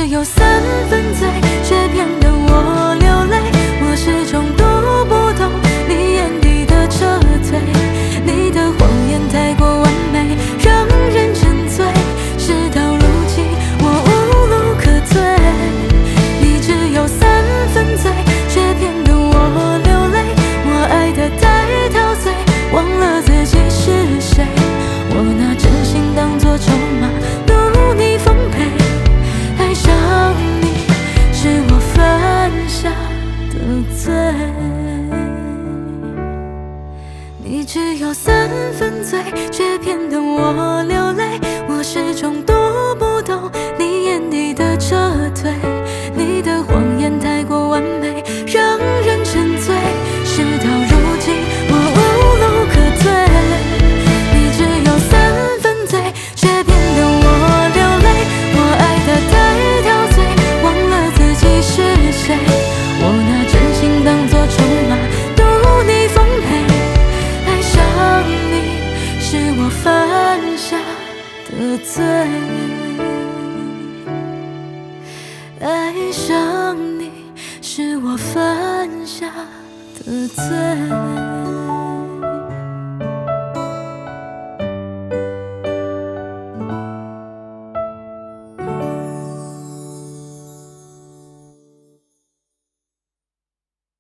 只有3分醉，却骗得我流泪。我始终读不懂你眼底的撤退，你的谎言太过完美，让人沉醉。事到如今，我无路可退。你只有3分醉，却骗得我流泪。我爱得太陶醉，忘了自己是谁。我拿真心当作筹码，赌你奉陪。爱上你是我犯下的罪。你只有3分醉，却骗得我流泪。我始终读不懂你眼底的撤退，你的谎言太过完美，让人沉醉。事到如今，我无路可退。你只有3分醉，却骗得我流泪。我爱得太陶醉，忘了自己是谁。我拿真心当作筹码，赌你奉陪。爱上你是我犯下的罪，爱上你是我犯下的罪。